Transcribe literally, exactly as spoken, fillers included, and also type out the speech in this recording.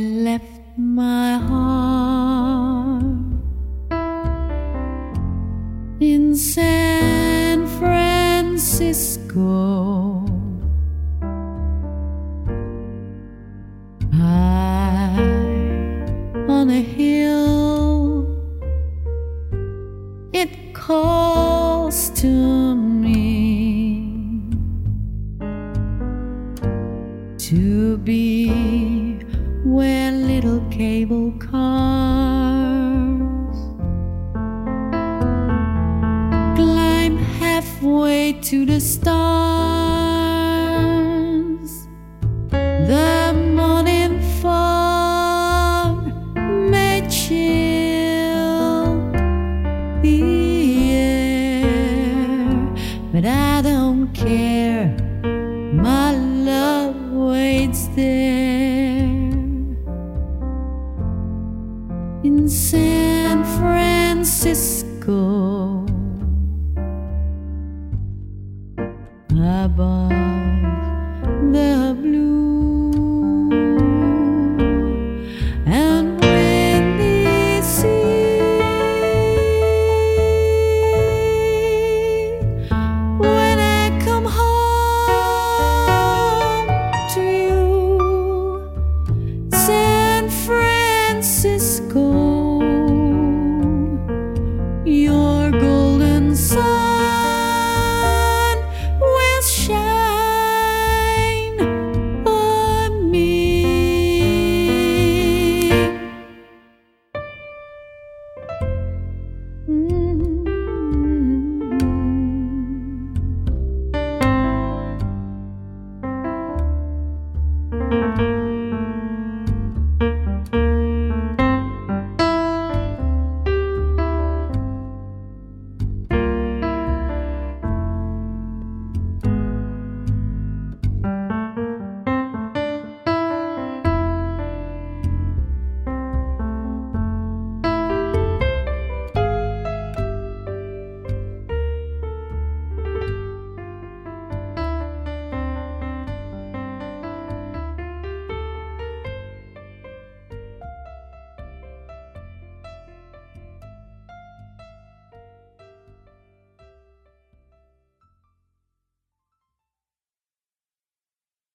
left my heart in San Francisco. High on a hill, it calls to me to be where little cable cars climb halfway to the stars. The morning fog may chill the air, but I don't care, my love waits there in San Francisco.